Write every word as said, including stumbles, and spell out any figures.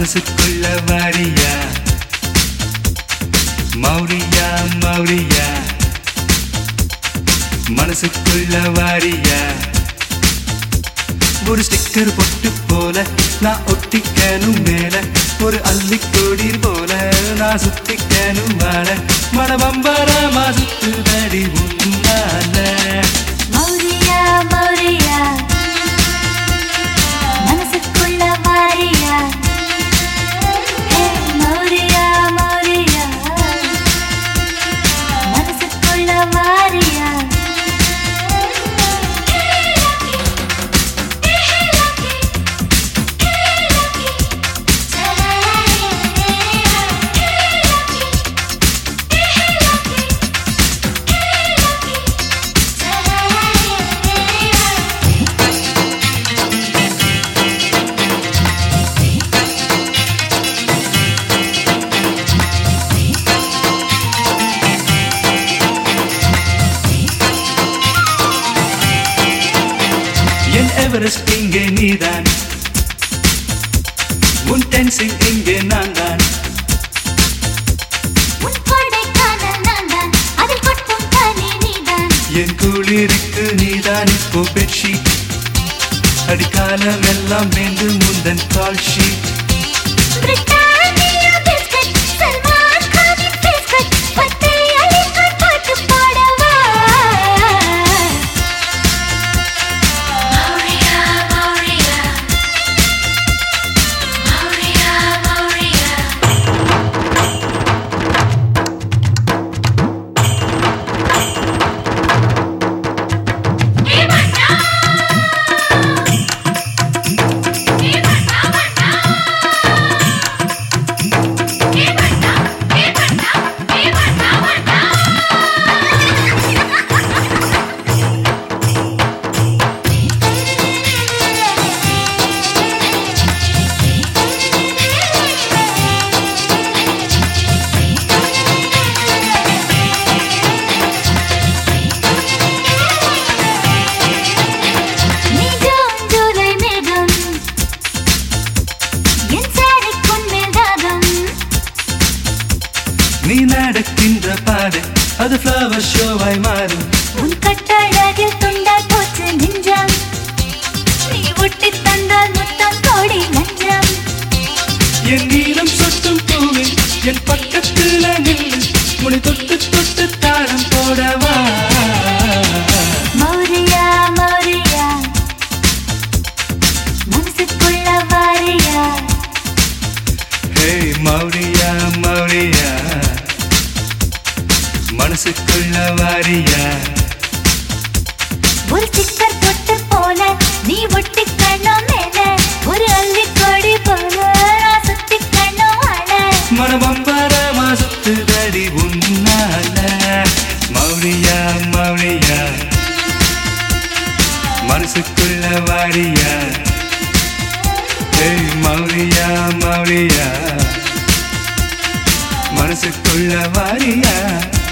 மனசுக்குள்ள வாரியா மௌரியா மௌரியா மனசுக்குள்ள வாரியா ஒரு ஸ்டிக்கர் பொட்டு போல நான் ஒட்டிக்கணும் மேல ஒரு அள்ளிக்கொடி போல நான் சுத்திக்கணும் வாழ மனபம்பரமா சுத்துதடி உன்னால மௌரியா மௌரியா மனசுக்குள்ள வாரியா மௌரியா மௌரியா மனசுக்குள்ள வாரியா எவரெஸ்ட் இங்கே நீதான் உன் டென்சிங் இங்கே நான் தான் என் குளிருக்கு நீதான் இப்போ பெட்ஷீட் அடிக்காலம் எல்லாம் வேண்டும் முந்தன் கால் ஷீட் நீ நடக்கின்ற பாடு அது ஃப்ளவர் ஷோவாய் மாறும் உன் கட்டழகில் துண்டா போச்சு நெஞ்சம் நீ ஒட்டி தந்தால் முத்தம் கோடி நஞ்சம் என் நீளம் சொட்டும் பூவில் என் பக்கத்தில் நின்று முடி தொட்டு தொட்டு தாளம் போடவா மௌரியா மௌரியா மனசுக்குள்ள வாரியா ஹே மௌரியா மௌரியா மனசுக்குள்ள வாரியா ஒரு சிக்கர் தொட்டு போல நீ ஒட்டி கண்ணம் மேல ஒரு அள்ளி கொடி போல நான் சுத்தி கண்ணம் வாழ மனபம்பரமா சுத்துதடி உன்னால மௌரியா மௌரியா மனசுக்குள்ள வாரியா ஹே மௌரியா மௌரியா மனசுக்குள்ள வாரியா